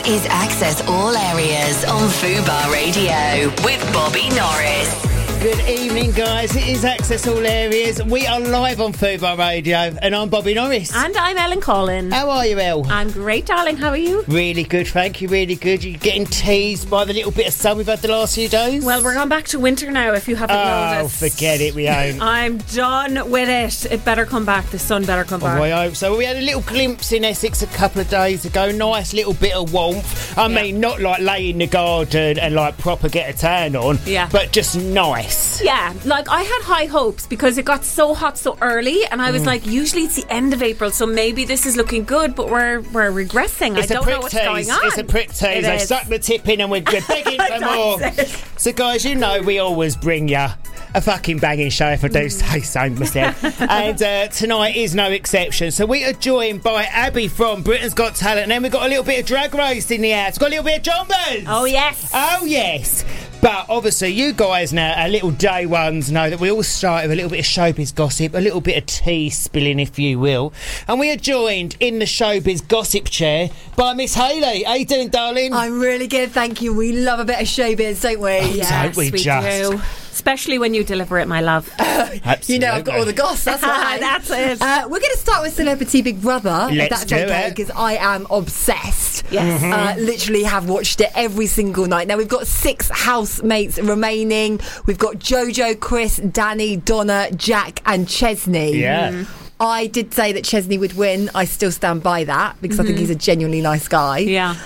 is Access All Areas on Fubar Radio with Bobby Norris. Good evening, guys. It is Access All Areas. We are live on Fubar Radio, and I'm Bobby Norris. And I'm Ellen Collin. How are you, Elle? I'm great, darling. How are you? Really good, thank you. Really good. You're getting teased by the little bit of sun we've had the last few days? Well, we're going back to winter now, if you haven't noticed. Oh, forget it. We ain't. I'm done with it. It better come back. The sun better come back. I hope so. We had a little glimpse in Essex a couple of days ago. Nice little bit of warmth. I mean, not like lay in the garden and like proper get a tan on, but just nice. Yeah, like I had high hopes because it got so hot so early, and I was like, usually it's the end of April, so maybe this is looking good, but we're regressing. It's I don't know what's going on. It's a prick tease. They stuck the tip in and we're begging for more. So, guys, you know we always bring you a fucking banging show, if I do say so myself. And tonight is no exception. So we are joined by Abby from Britain's Got Talent, and then we've got a little bit of Drag Race in the house. We've got a little bit of Jombas. Oh, yes. Oh, yes. But obviously, you guys now, our little day ones, know that we all start with a little bit of showbiz gossip, a little bit of tea spilling, if you will. And we are joined in the showbiz gossip chair by Miss Hayley. How you doing, darling? I'm really good, thank you. We love a bit of showbiz, don't we? Oh, don't we just? Do. Especially when you deliver it, my love. Absolutely. You know, I've got all the goss, that's why. That's it. We're going to start with Celebrity Big Brother, if Let's that's do okay, it. because I am obsessed. Yes. Literally have watched it every single night. Now, we've got 6 housemates remaining. We've got Jojo, Chris, Danny, Donna, Jack and Chesney. Yeah. I did say that Chesney would win. I still stand by that, because I think he's a genuinely nice guy. Yeah.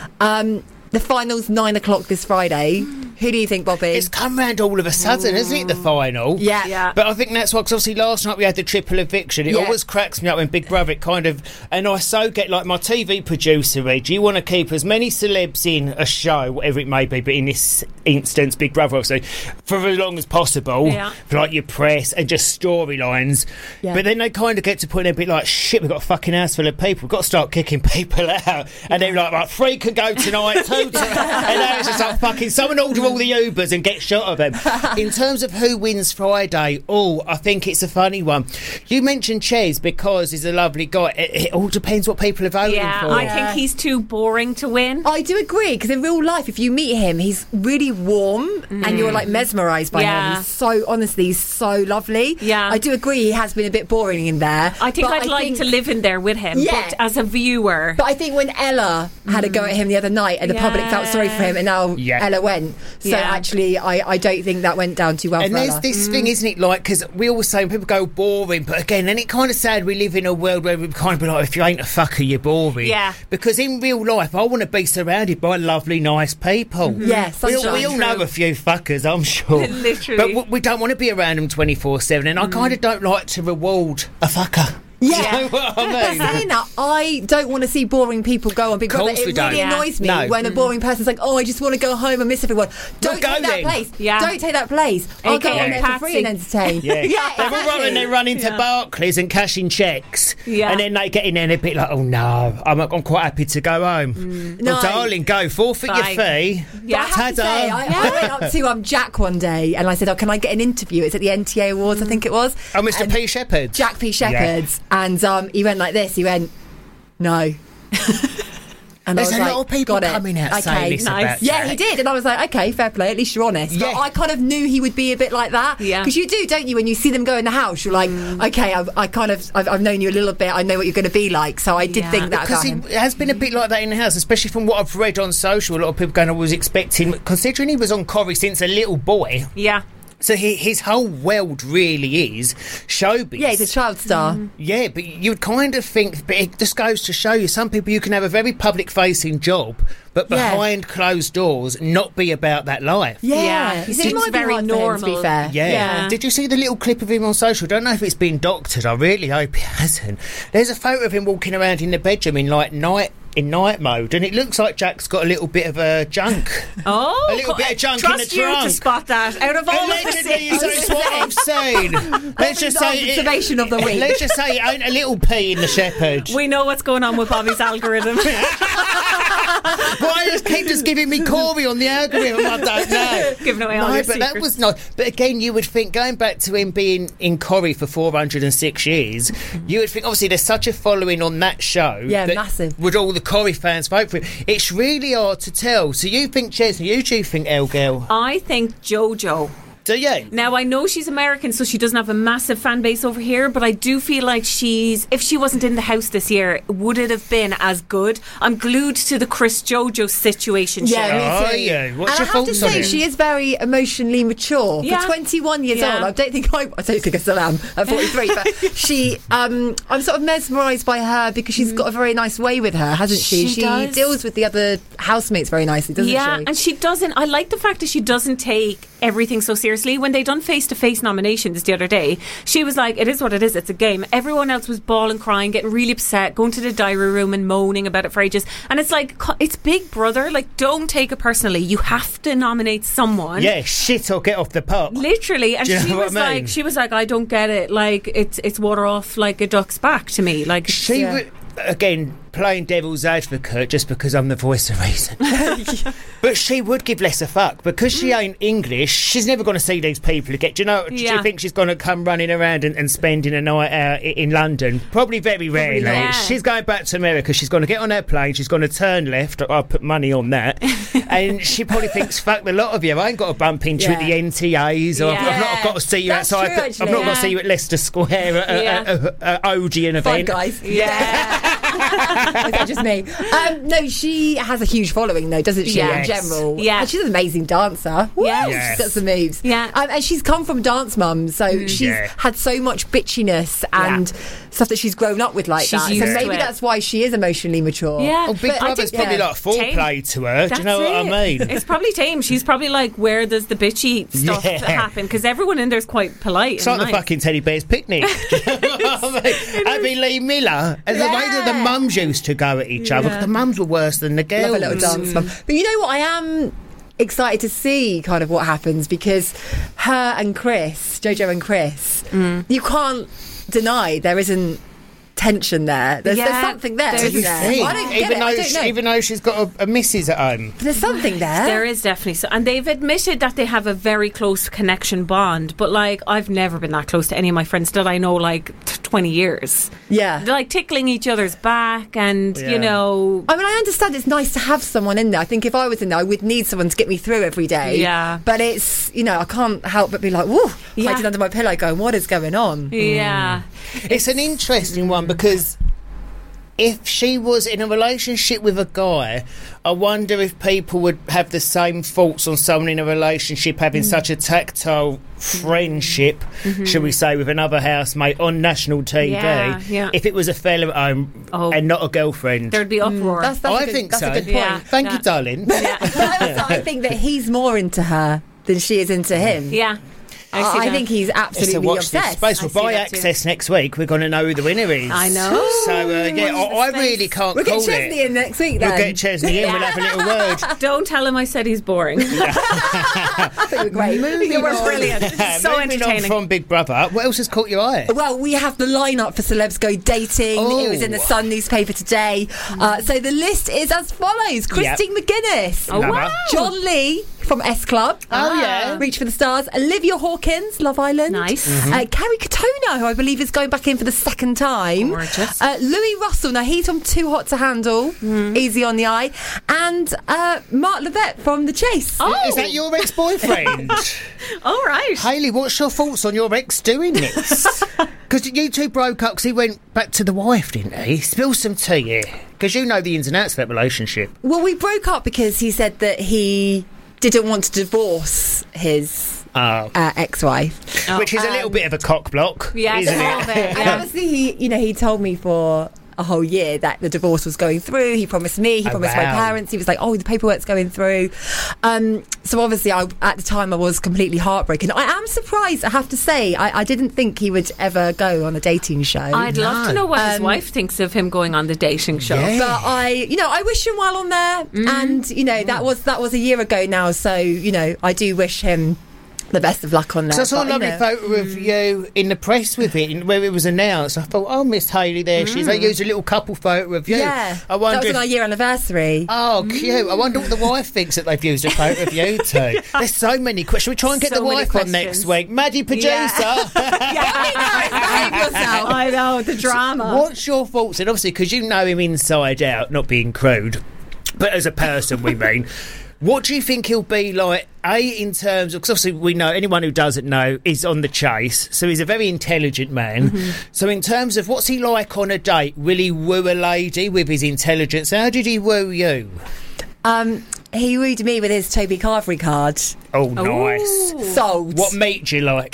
The final's 9 o'clock this Friday. Who do you think, Bobby? It's come round all of a sudden, isn't it, the final? Yeah. But I think that's why, because obviously last night we had the triple eviction. It always cracks me up when Big Brother and I so get, like, my TV producer, Reg, you want to keep as many celebs in a show, whatever it may be, but in this instance, Big Brother, obviously, for as long as possible, for, like, your press and just storylines. Yeah. But then they kind of get to the point they're a bit like, shit, we've got a fucking house full of people, we've got to start kicking people out. And they're like, 3 can go tonight, 2 tonight. And now it's just like, fucking, someone order all the Ubers and get shot of them. In terms of who wins Friday, I think it's a funny one. You mentioned Ches because he's a lovely guy. It all depends what people are voting for. I think he's too boring to win. I do agree, because in real life, if you meet him, he's really warm and you're like mesmerised by him. He's so, honestly, he's so lovely. Yeah. I do agree he has been a bit boring in there. I think I'd like to live in there with him, but as a viewer. But I think when Ella had a go at him the other night and the public felt sorry for him, and now Ella went. So actually, I don't think that went down too well and for there's Ella. this thing, isn't it, like, because we always say when people go boring, but again, then it kind of sad we live in a world where we kind of be like, if you ain't a fucker, you're boring. Yeah. Because in real life, I want to be surrounded by lovely, nice people. Yes, we all know a few fuckers, I'm sure. Literally. But we don't want to be around them 24/7, and I kind of don't like to reward a fucker. Yeah. You know what I mean? But saying that, I don't want to see boring people go on Big Brother. It really annoys me when a boring person's like, I just want to go home and miss everyone. Don't take that place. Yeah. Don't take that place. I'll go on there for free and entertain. They're all they run into Barclays and cashing checks. Yeah. And then they get in there and they're a bit like, oh no, I'm quite happy to go home. Well, darling, go, forfeit your fee. Yeah. I have to say, I went up to Jack one day and I said, can I get an interview? It's at the NTA Awards, I think it was. Oh, Mr. P. Shepherd. Jack P. Shepherd's. And he went like this. He went, no. And there's a lot of people coming out saying this about Jack. Yeah, he did. And I was like, okay, fair play. At least you're honest. Yeah. But I kind of knew he would be a bit like that. Yeah. Because you do, don't you? When you see them go in the house, you're like, okay, I've known you a little bit. I know what you're going to be like. So I did think that because it has been a bit like that in the house, especially from what I've read on social. A lot of people going, I was expecting, considering he was on Corrie since a little boy. Yeah. So his whole world really is showbiz. Yeah, he's a child star. Yeah, but you'd kind of think, but it just goes to show you, some people you can have a very public-facing job, but behind closed doors, not be about that life. Yeah. It's very normal. To be fair. Yeah. Did you see the little clip of him on social? I don't know if it's been doctored. I really hope it hasn't. There's a photo of him walking around in the bedroom in like night mode, and it looks like Jack's got a little bit of a junk. A little bit of junk in the trunk. Trust you to spot that out of all of the things. That's what I've seen. Let's just say observation of the week. Let's just say it ain't a little pea in the Shepherd. We know what's going on with Bobby's algorithm. Why does keep just giving me Corey on the algorithm? I don't know. Giving away all your secrets. That was nice. But again, you would think, going back to him being in Corrie for 406 years, you would think, obviously, there's such a following on that show. Yeah, that massive. Would all the Corrie fans vote for him? It's really hard to tell. So you think Chesney, you do think El Girl? I think JoJo. Do you? Now, I know she's American, so she doesn't have a massive fan base over here, but I do feel like if she wasn't in the house this year, would it have been as good? I'm glued to the Chris JoJo situation. Yeah, me too. Yeah. What's and your I have to thoughts on say, it? she is very emotionally mature. Yeah. For 21 years old, I don't think I still am at 43, but she, I'm sort of mesmerised by her because she's got a very nice way with her, hasn't she? She does. deals with the other housemates very nicely, doesn't she? Yeah, and she doesn't. I like the fact that she doesn't take everything so seriously. When they done face-to-face nominations the other day, she was like, it is what it is, it's a game. Everyone else was bawling, crying, getting really upset, going to the diary room and moaning about it for ages. And it's like, it's Big Brother, like, don't take it personally. You have to nominate someone. Yeah, shit or get off the pot. Literally. And Do you she know was what I mean? like, I don't get it. Like, it's water off like a duck's back to me. Like, She would, again, playing devil's advocate just because I'm the voice of reason. But she would give less a fuck because she ain't English. She's never going to see these people again. Do you think she's going to come running around and spending a night out in London? Probably very rarely. not. She's going back to America. She's going to get on her plane. She's going to turn left. I'll put money on that. And she probably thinks, fuck the lot of you. I ain't got to bump into you at the NTAs. Or I've not got to see you That's outside. true, I've not got to see you at Leicester Square at Odeon event. Guys. yeah. Is that just me? No, she has a huge following, though, doesn't she? Yes. In general, Yeah. And she's an amazing dancer. Woo! Yes. She's got some moves. Yeah. And she's come from Dance Mums, so she's had so much bitchiness and stuff that she's grown up with like She's that. So used to maybe it. that's why she is emotionally mature. Yeah. Oh, Big But I Brother's think- probably like foreplay to her. Do you know what I mean? It's probably tame. She's probably like, where does the bitchy stuff happen? Because everyone in there's quite polite. It's like the fucking Teddy Bear's picnic. Do you know what I mean? Abby Lee Miller, and the way that the mums used to go at each other. The mums were worse than the girls. Love a little dance mum. But you know what? I am excited to see kind of what happens because her and Chris, JoJo and Chris, you can't deny there isn't tension there. There's something there, isn't there? I don't get it. I don't know. Even though she's got a missus at home. There's something there. There is definitely so, and they've admitted that they have a very close connection bond. But like, I've never been that close to any of my friends that I know like 20 years. Yeah, they're like tickling each other's back, and you know. I mean, I understand it's nice to have someone in there. I think if I was in there, I would need someone to get me through every day. Yeah, but it's I can't help but be like, whoa, hiding under my pillow, going, what is going on? Yeah, it's an interesting one because if she was in a relationship with a guy, I wonder if people would have the same thoughts on someone in a relationship having such a tactile friendship, shall we say, with another housemate on national TV. Yeah. If it was a fella at home and not a girlfriend, there'd be uproar. That's I think so. That's a good point. Yeah. Thank you, darling. But also, I think that he's more into her than she is into him. Yeah. I think he's So absolutely watch this obsessed. space. We'll buy access next week. We're going to know who the winner is. I know. So I really can't We'll call get Chesney in next week then. We'll get Chesney in. We'll have a little word. Don't tell him I said he's boring. I think we're great. We're brilliant. So Moving entertaining. on from Big Brother, what else has caught your eye? Well, we have the lineup for Celebs Go Dating. Oh. It was in the Sun newspaper today. So the list is as follows: Christine McGuinness, Oh, wow. John Lee from S Club, Reach for the Stars, Olivia Hawkins, Love Island, Nice. Carrie Katona, who I believe is going back in for the second time, Gorgeous. Louis Russell, now he's from Too Hot to Handle, Easy on the Eye, and Mark Levette from The Chase. Is that your ex-boyfriend? All right. Hayley, what's your thoughts on your ex doing this? Because you two broke up because he went back to the wife, didn't he? Spill some tea here. Because you know the ins and outs of that relationship. Well, we broke up because he said that he didn't want to divorce his ex-wife, which is a little bit of a cock block, Yes, isn't a little it? bit. and obviously he told me for a whole year that the divorce was going through. He promised me, he promised my parents. He was like, the paperwork's going through. So obviously at the time I was completely heartbroken. I am surprised, I have to say. I didn't think he would ever go on a dating show. I'd love to know what his wife thinks of him going on the dating show. Yeah. But I wish him well on there, and that was a year ago now. So I do wish him the best of luck on that. So I saw a lovely photo of you in the press with it, where it was announced. I thought, oh, Miss Hayley, there she is. They used a little couple photo of you. Yeah, I wonder that was on our year anniversary. Oh, cute. I wonder what the wife thinks that they've used a photo of you too. There's so many questions. Should we try and get the wife on next week? Maddie, producer. Behave yourself. I know, the drama. What's your thoughts? And obviously, because you know him inside out, not being crude, but as a person, we mean... What do you think he'll be like, in terms of... Because obviously we know, anyone who doesn't know is on the chase, so he's a very intelligent man. Mm-hmm. So in terms of what's he like on a date, will he woo a lady with his intelligence? How did he woo you? He wooed me with his Toby Carvery card. Oh, nice. Ooh. Sold. What meat do you like?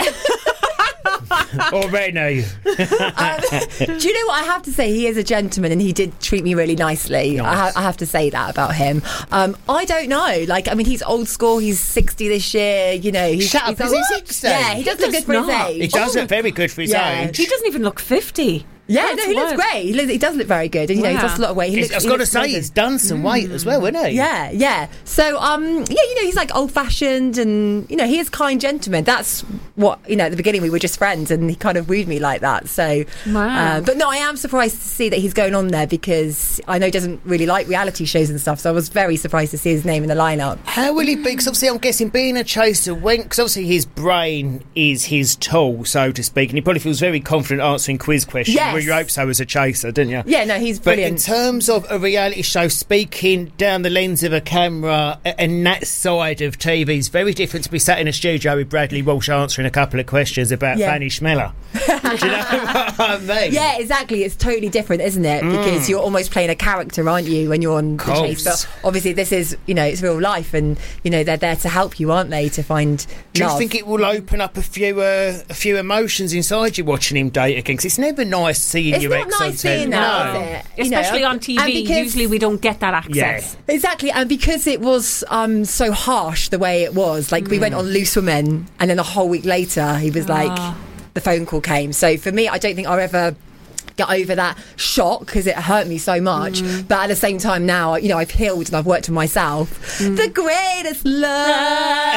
Or Rennie? Do you know what I have to say? He is a gentleman, and he did treat me really nicely. Nice. I have to say that about him. I don't know. Like, I mean, he's old school. He's 60 this year. You know, he's 60? Yeah, he does look good for his age. He does look very good for his age. He doesn't even look 50. Yeah, no, he looks great. He does look very good, and you know, he's lost a lot of weight. I was going to say, he's done some weight as well, hasn't he? Yeah, yeah. So, you know, he's like old-fashioned, and you know, he is kind gentleman. That's what, you know. At the beginning, we were just friends, and he kind of wooed me like that. So, but no, I am surprised to see that he's going on there, because I know he doesn't really like reality shows and stuff. So I was very surprised to see his name in the lineup. How will he be? Because obviously, I'm guessing being a chaser, because obviously his brain is his tool, so to speak, and he probably feels very confident answering quiz questions. Yes. Well, you hope so as a chaser, didn't you? Yeah, no, he's brilliant. But in terms of a reality show, speaking down the lens of a camera and that side of TV is very different to be sat in a studio with Bradley Walsh answering a couple of questions about Fanny Schmeller. Do you know what I mean? Yeah, exactly. It's totally different, isn't it? Because you're almost playing a character, aren't you, when you're on the chase? But obviously this is, you know, it's real life, and you know, they're there to help you, aren't they, to find Do love. You think it will open up a few emotions inside you watching him date again? Because it's never nice seeing your ex on TV. No. Especially on TV, usually we don't get that access. Yeah. Exactly, and because it was so harsh the way it was, like we went on Loose Women, and then a whole week later he was like, the phone call came. So for me, I don't think I'll ever get over that shock, because it hurt me so much. But at the same time now, you know, I've healed and I've worked on myself. The greatest love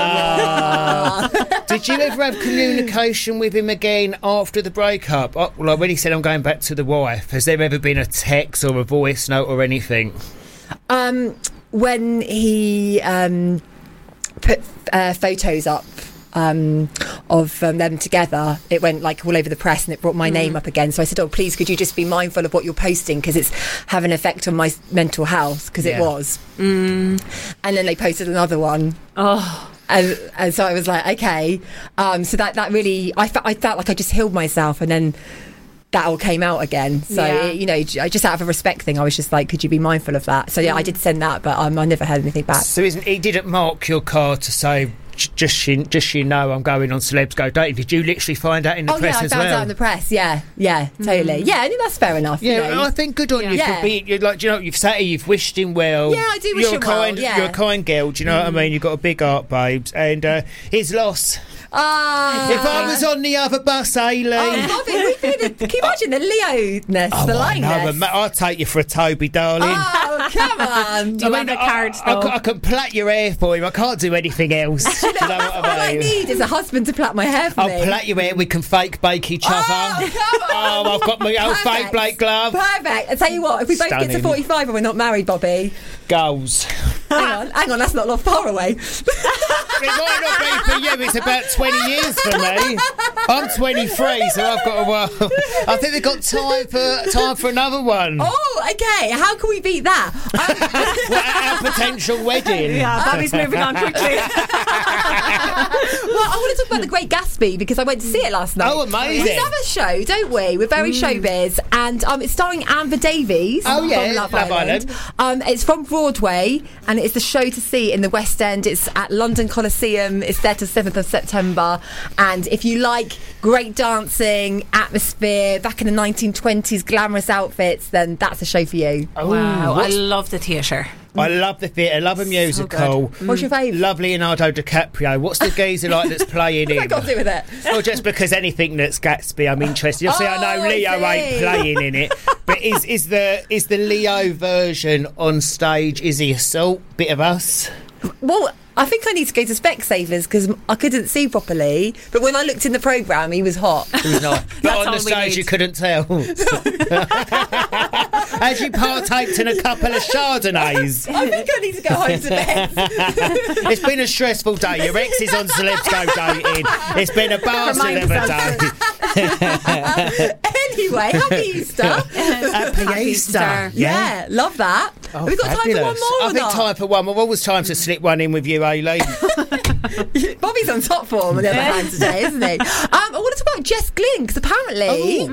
ever. Did you ever have communication with him again after the breakup? Like when he said, I'm going back to the wife, has there ever been a text or a voice note or anything? When he put photos up of them together, it went like all over the press, and it brought my name up again. So I said, oh, please, could you just be mindful of what you're posting, because it's having an effect on my mental health, because it was. And then they posted another one. And so I was like, okay. So that really, I felt like I just healed myself, and then that all came out again. So you know, I just out of a respect thing, I was just like, could you be mindful of that? So yeah, I did send that, but I never heard anything back. So he didn't mark your card to say, just you know, I'm going on Celebs Go Dating. Did you literally find out in the press as well? I found out in the press. Yeah, totally. Yeah, I think that's fair enough. Yeah, you know? I think good on you for being. You're like, you know, you've sat here, you've wished him well. Yeah, I do wish him well. You're a kind girl. Do you know what I mean? You've got a big heart, babes, and his loss. If I was on the other bus, Hayley. Can you imagine the Leo-ness, the line-ness? I'll take you for a Toby, darling. Oh, come on. Do you want a card, though? I can plait your hair for him. I can't do anything else. Do you know what I mean? All I need is a husband to plait my hair for me. I'll plait your hair. We can fake bake each other. Oh, come on. I've got my old fake Blake glove. Perfect. I tell you what, if we both get to 45 and we're not married, Bobby. Goals. Hang on, that's not far away. It might not be for you, it's about 20 years for me. I'm 23, so I've got a while. I think they've got time for another one. Oh, okay. How can we beat that? Our potential wedding. Yeah, Bobby's moving on quickly. Well, I want to talk about The Great Gatsby, because I went to see it last night. Oh, amazing. We love a show, don't we? We're very showbiz. And it's starring Amber Davies from Love Island. It's from Broadway, and it's the show to see in the West End. It's at London Coliseum. It's there till 7th of September. And if you like great dancing, atmosphere, back in the 1920s, glamorous outfits, then that's a show for you. Oh, wow, I love the theatre. I love the theatre, love a musical. What's your favourite? Love Leonardo DiCaprio. What's the geezer like that's playing What's that got to do with it? Well, just because anything that's Gatsby, I'm interested. You'll see, I know Leo ain't playing in it, but is the Leo version on stage? Is he a salt? Bit of us? Well, I think I need to go to Specsavers because I couldn't see properly. But when I looked in the programme, he was hot. He was not. But on the stage, you couldn't tell. As you partaked in a couple of Chardonnays. I think I need to go home to bed. It's been a stressful day. Your ex is on Celebs Go Dating. It's been a bar celeb day. Anyway, happy Easter. Happy Easter. Yeah, love that. Oh, have we got time for one more? I think time for one more. Always time to slip one in with you, Aileen. Bobby's on top form on the other hand today, isn't he? I want to talk about Jess Glynne because apparently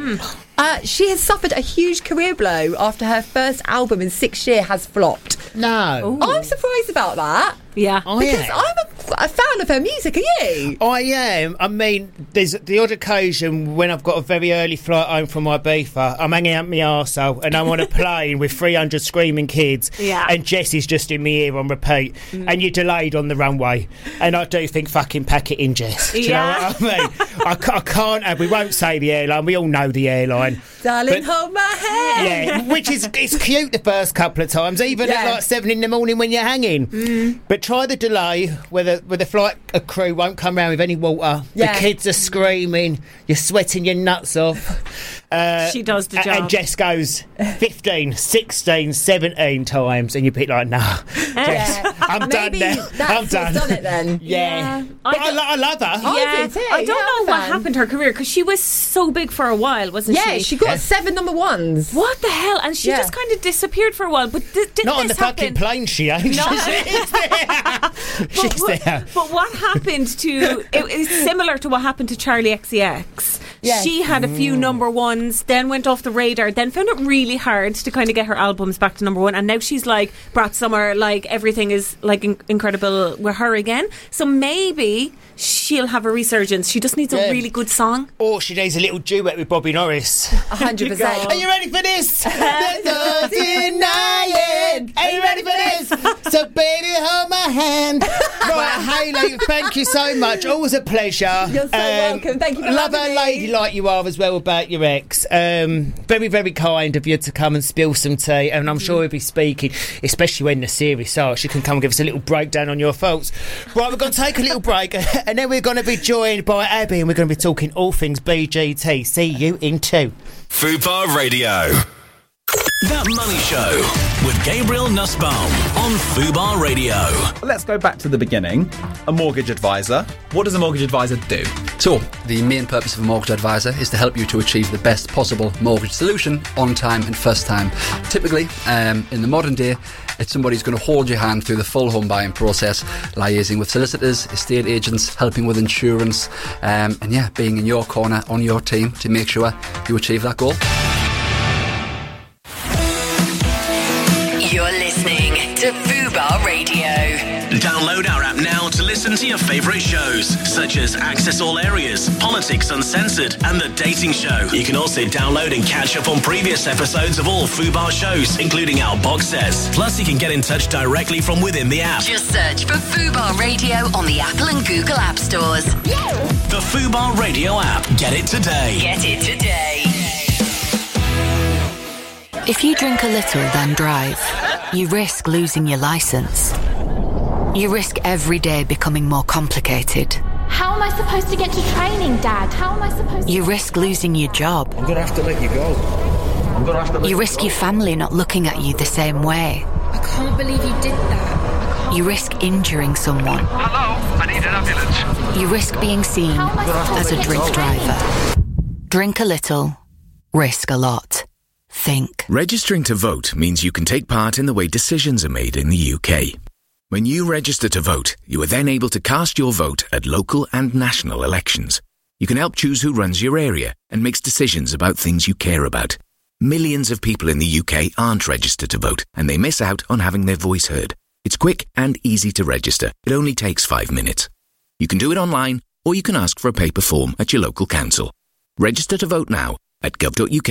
she has suffered a huge career blow after her first album in 6 years has flopped. No. I'm surprised about that. Yeah. Because I'm a fan of her music, are you? I am. I mean, there's the odd occasion when I've got a very early flight home from Ibiza, I'm hanging out my arsehole and I'm on a plane with 300 screaming kids and Jessie's just in my ear on repeat and you're delayed on the runway and I do think fucking pack it in, Jess. Do you know what I mean? I can't, we won't say the airline, we all know the airline. Darling, hold my hand. Yeah, which is it's cute the first couple of times, even at like 7 in the morning when you're hanging. But try the delay where the flight crew won't come round with any water. The kids are screaming, you're sweating your nuts off. She does the job. And Jess goes 15, 16, 17 times and you pick like, nah, Jess, I'm done now. I'm done. Done it then. Yeah. But I love her. I don't know what happened to her career because she was so big for a while, wasn't she? Yeah, she got 7 number ones. What the hell? And she just kind of disappeared for a while. But didn't not on the happen? Fucking plane, she ain't. No. She's there. She's there. But what happened to... It's similar to what happened to Charlie XCX. Yes. She had a few number ones, then went off the radar, then found it really hard to kind of get her albums back to number one. And now she's like, Brat Summer, like everything is like incredible with her again. So maybe she'll have a resurgence. She just needs a really good song. Or she needs a little duet with Bobby Norris. 100%. Are you ready for this? There's no denying. Are you ready for this? So baby, hold my hand. Right, Hayley, thank you so much. Always a pleasure. You're so welcome. Thank you for love having her me. lady like you are as well about your ex. Very, very kind of you to come and spill some tea, and I'm sure he'll be speaking, especially when the series starts. You can come and give us a little breakdown on your faults. Right, we're going to take a little break and then we're going to be joined by Abby and we're going to be talking all things BGT. See you in 2. Fubar Radio. That Money Show with Gabriel Nussbaum on Fubar Radio. Let's go back to the beginning. A mortgage advisor. What does a mortgage advisor do? So, the main purpose of a mortgage advisor is to help you to achieve the best possible mortgage solution on time and first time. Typically, in the modern day, it's somebody who's going to hold your hand through the full home buying process, liaising with solicitors, estate agents, helping with insurance, and being in your corner, on your team to make sure you achieve that goal. You're listening to Fubar Radio. Download our app now to listen to your favourite shows, such as Access All Areas, Politics Uncensored, and The Dating Show. You can also download and catch up on previous episodes of all Fubar shows, including our box sets. Plus, you can get in touch directly from within the app. Just search for Fubar Radio on the Apple and Google App Stores. The Fubar Radio app. Get it today. Get it today. If you drink a little, then drive, you risk losing your licence. You risk every day becoming more complicated. How am I supposed to get to training, Dad? How am I supposed to... You risk losing your job. I'm going to have to let you go. You risk your family not looking at you the same way. I can't believe you did that. You risk injuring someone. Hello, I need an ambulance. You risk being seen as a drink driver. Drink a little, risk a lot. Think. Registering to vote means you can take part in the way decisions are made in the UK. When you register to vote, you are then able to cast your vote at local and national elections. You can help choose who runs your area and makes decisions about things you care about. Millions of people in the UK aren't registered to vote, and they miss out on having their voice heard. It's quick and easy to register. It only takes 5 minutes. You can do it online, or you can ask for a paper form at your local council. Register to vote now at gov.uk/vote.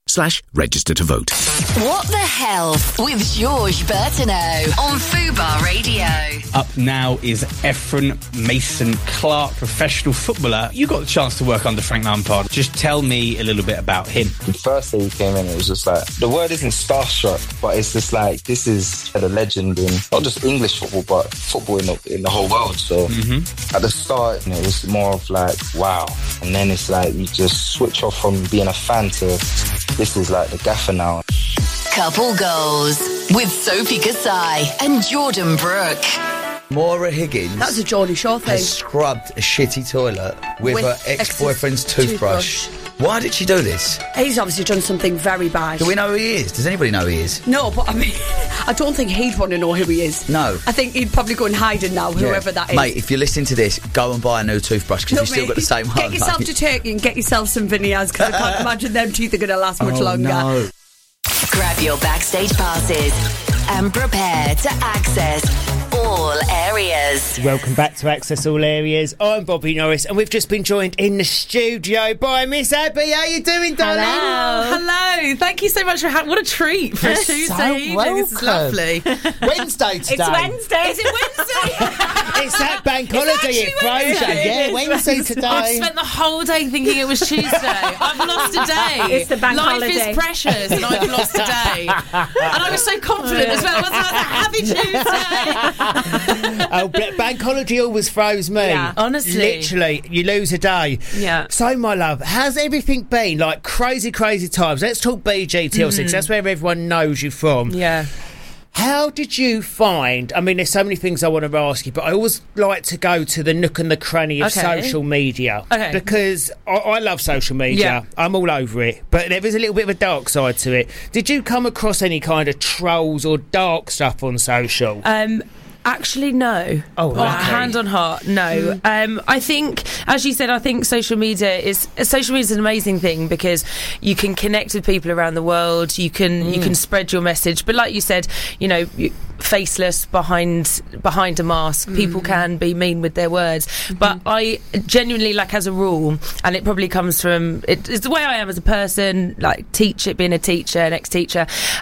uk/register to vote. What the Health with George Bertineau on Fubar Radio. Up now is Ephron Mason-Clark, professional footballer. You got the chance to work under Frank Lampard. Just tell me a little bit about him. The first day he came in, it was just like, the word isn't starstruck, but it's just like, this is a legend in not just English football, but football in the whole world. So at the start, it was more of like, wow. And then it's like, you just switch off from being a fan to, this is like the gaffer now. Couple Goals with Sophie Kasai and Jordan Brooke. Maura Higgins. That's a Geordie Shore thing. Has scrubbed a shitty toilet with her ex-boyfriend's toothbrush. Why did she do this? He's obviously done something very bad. Do we know who he is? Does anybody know who he is? No, but I mean, I don't think he'd want to know who he is. No. I think he'd probably go and hide it now, whoever that is. Mate, if you're listening to this, go and buy a new toothbrush because you've still got the same one. Get yourself to Turkey and get yourself some veneers because I can't imagine them teeth are going to last much longer. No. Grab your backstage passes and prepare to access all areas. Welcome back to Access All Areas. I'm Bobby Norris, and we've just been joined in the studio by Miss Abby. How you doing, darling? Hello. Thank you so much for having. What a treat for Tuesday evening. This is lovely. Wednesday today. It's Wednesday. Is it Wednesday? It's that bank holiday at Frasier. Yeah, Wednesday today. I've spent the whole day thinking it was Tuesday. I've lost a day. It's the bank holiday. Life is precious, and I've lost a day. And I was so confident as well. Wasn't I? Happy Tuesday. Bank holiday always throws me. Yeah, honestly. Literally, you lose a day. Yeah. So, my love, has everything been like crazy times? Let's talk BGTLC, that's where everyone knows you from. Yeah. How did you find, I mean, there's so many things I want to ask you, but I always like to go to the nook and the cranny of social media. Okay. Because I love social media. Yeah. I'm all over it. But there is a little bit of a dark side to it. Did you come across any kind of trolls or dark stuff on social? Actually, no. Oh, okay. Hand on heart, no. I think, as you said, I think social media is an amazing thing because you can connect with people around the world. You can spread your message. But like you said, you know, faceless behind a mask, people can be mean with their words. But I genuinely, like, as a rule, and it probably comes from it's the way I am as a person, like being a teacher, an ex-teacher.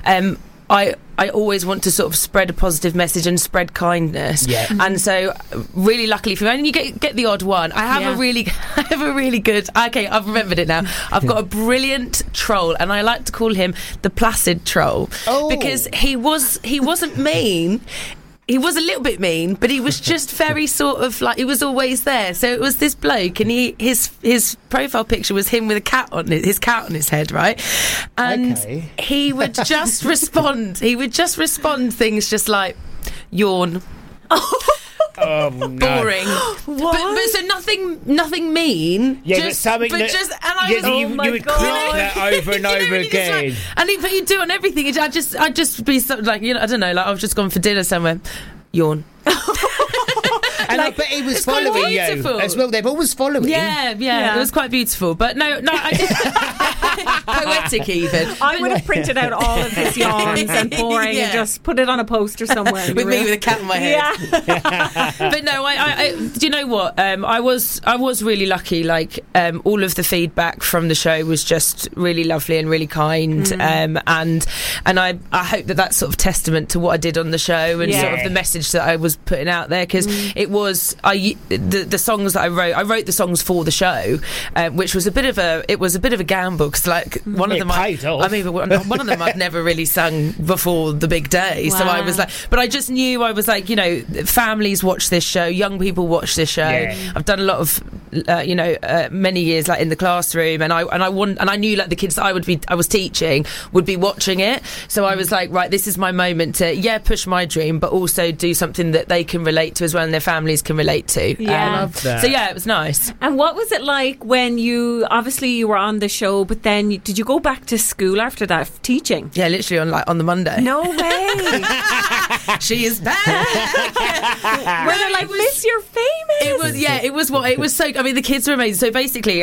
I always want to sort of spread a positive message and spread kindness. Yeah. And so, really luckily for me, and you get the odd one. I have a really good. Okay, I've remembered it now. I've got a brilliant troll, and I like to call him the placid troll because he wasn't mean. He was a little bit mean, but he was just very sort of like, he was always there. So it was this bloke, and his profile picture was him with his cat on his head, right? And he would just respond. He would just respond things just like, yawn. Oh, no. Boring. But so nothing mean. Yeah, but something you would click that over and over again. But you do on everything. I'd just be like, you know, I don't know, like I've just gone for dinner somewhere. Yawn. And like, I bet he was following you as well. They've always followed him. Yeah. It was quite beautiful. But no, I just poetic even. I would have printed out all of his yawns and boring and just put it on a poster somewhere. With me with a cat in my head. Yeah. But no, I do you know what? I was really lucky. Like all of the feedback from the show was just really lovely and really kind. And I hope that that's sort of testament to what I did on the show and sort of the message that I was putting out there, because it was the songs that I wrote the songs for the show, which was a bit of a gamble, because like one of them I've never really sung before the big day. Wow. So I was like, but I just knew, I was like, you know, families watch this show, young people watch this show. I've done a lot of many years like in the classroom, and I knew like the kids that I was teaching would be watching it. So I was like, right, this is my moment to push my dream, but also do something that they can relate to as well, and their families can relate to. I love that. So it was nice. And what was it like when you were on the show, but then did you go back to school after that teaching? Yeah, literally on the Monday. No way. She is back. Where they're like, Miss, you're famous. It was so, I mean, the kids were amazing. So basically,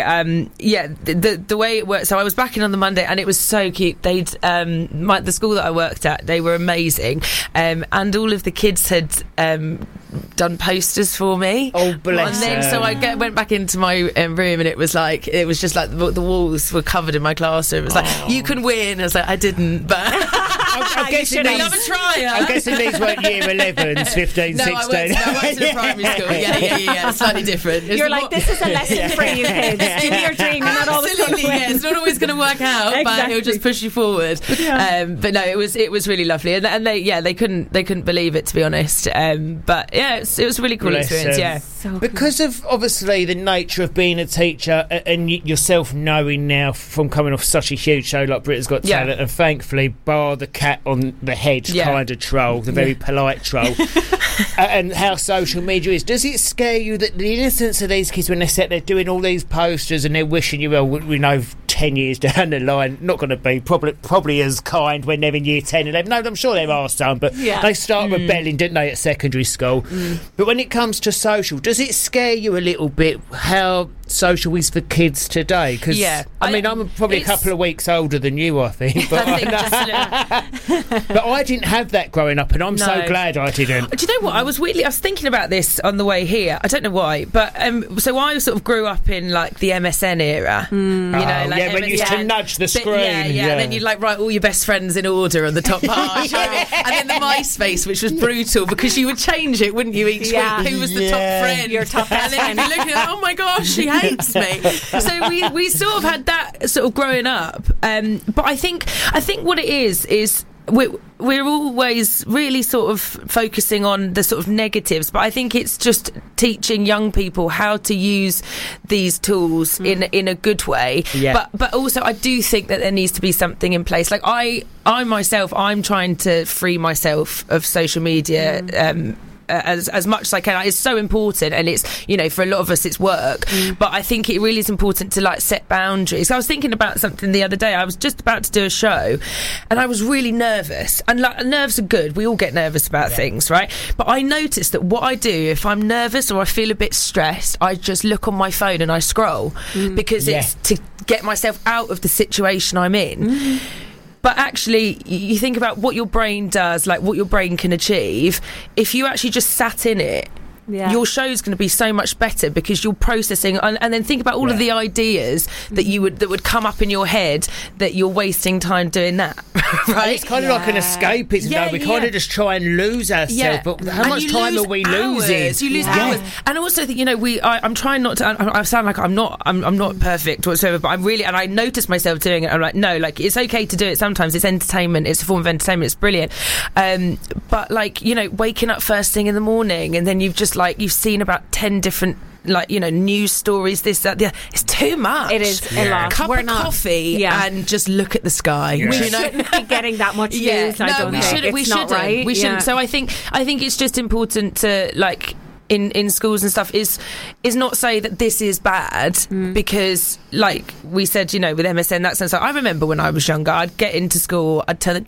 the way it worked, so I was back in on the Monday, and it was so cute. They'd the school that I worked at, they were amazing, and all of the kids had done posters for me. Oh, bless And then so I went back into my room, and it was just like the walls were covered in my classroom. It was like, you can win. I was like, I didn't, but I'm guessing love a tryer. I'm guessing these weren't year 11s, 15, 16. I went to primary school. Yeah. Slightly different. You're like, this is a lesson for you kids. Do your dream. Not always going to win. It's not always going to work out, but it'll just push you forward. Yeah. But no, it was really lovely, and they couldn't believe it, to be honest. But yeah, it was a really cool experience. Yeah, so because of obviously the nature of being a teacher, and yourself knowing now from coming off such a huge show like Britain's Got Talent, and thankfully, bar the cat on the head kind of troll, the very polite troll, and how social media is. Does it scare you that the innocence of these kids when they're sat there doing all these posters and they're wishing you well, we know 10 years down the line, not going to be probably as kind when they're in year 10, 11. No, I'm sure there are some, but they start rebelling, didn't they, at secondary school? But when it comes to social, does it scare you a little bit how social is for kids today? Because I mean, I'm probably a couple of weeks older than you, I think. But but I didn't have that growing up, and I'm so glad I didn't. Do you know what? I was thinking about this on the way here. I don't know why, but so I sort of grew up in like the MSN era. You know, like when you used to nudge the screen. And then you'd like write all your best friends in order on the top part. And then the MySpace, which was brutal because you would change it, wouldn't you, each week? Who was the top friend? Your top best friend. And then you'd be looking at, oh my gosh, she hates me. So we sort of had that sort of growing up. But I think what it is we're always really sort of focusing on the sort of negatives, but I think it's just teaching young people how to use these tools in a good way. But also I do think that there needs to be something in place. Like I myself, I'm trying to free myself of social media as much as I can. It's so important, and it's, you know, for a lot of us it's work, but I think it really is important to like set boundaries. I was thinking about something the other day. I was just about to do a show and I was really nervous, and like, nerves are good, we all get nervous about things, right? But I noticed that what I do if I'm nervous or I feel a bit stressed, I just look on my phone and I scroll because it's to get myself out of the situation I'm in. But actually, you think about what your brain does, like what your brain can achieve. If you actually just sat in it, your show's going to be so much better because you're processing, and then think about all of the ideas that would come up in your head that you're wasting time doing that. Right? And it's kind of like an escapism, though. We kind of just try and lose ourselves, but how much time are we losing? You lose hours. And also, you know, I'm trying not to. I sound like I'm not perfect whatsoever, but I'm really, and I notice myself doing it. I'm like, no, like it's okay to do it sometimes. It's entertainment. It's a form of entertainment. It's brilliant. But like, you know, waking up first thing in the morning and then you've just like you've seen about 10 different, like, you know, news stories, this, that, the other. It's too much. It is a lot. Cup of coffee and just look at the sky. We shouldn't be getting that much news. I don't think. We shouldn't. Right? We shouldn't. So I think it's just important to, like, in schools and stuff is not say that this is bad, because like we said, you know, with MSN, that sense. I remember when I was younger, I'd get into school, I'd turn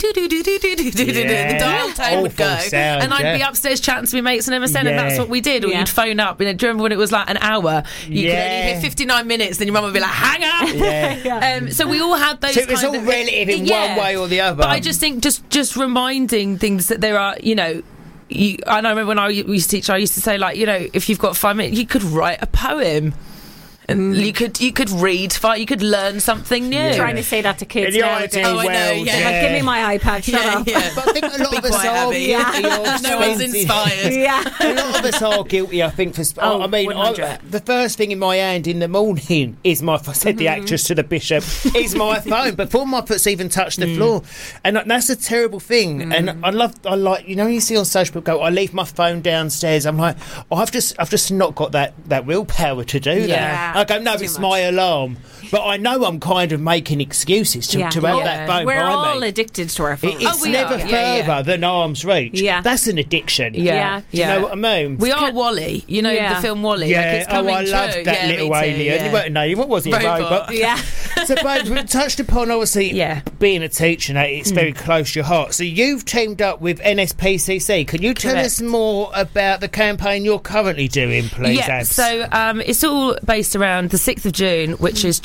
the dial tone would go, and I'd be upstairs chatting to my mates on MSN, and that's what we did. Or you'd phone up, and do you remember when it was like an hour? You could only hear 59 minutes, then your mum would be like, hang up. So we all had those. So it was all relative in one way or the other. But I just think just reminding things that there are, you know. And I remember when I used to teach, I used to say, like, you know, if you've got 5 minutes, you could write a poem. And you could read, you could learn something new. I'm trying to say that to kids nowadays. I know, like, give me my iPad, shut up. But I think a lot of us are no one's inspired. A lot of us are guilty, I think, for I mean, the first thing in my hand in the morning is my, I said the actress to the bishop, is my phone before my foot's even touched the floor. And that's a terrible thing. And I like, you know, you see on social media, I leave my phone downstairs. I'm like, I've just not got that willpower to do that. I go, no, it's my alarm. But I know I'm kind of making excuses to have that phone. We're all addicted to our phones. It's never further than arm's reach. That's an addiction. Do you know what I mean? We are WALL-E. You know the film WALL-E. Yeah. Like, it's coming I loved that little alien. What was he? A robot? So, babe, we touched upon, obviously, being a teacher, now, it's very close to your heart. So you've teamed up with NSPCC. Can you tell us more about the campaign you're currently doing, please, Abs? So it's all based around the 6th of June, which is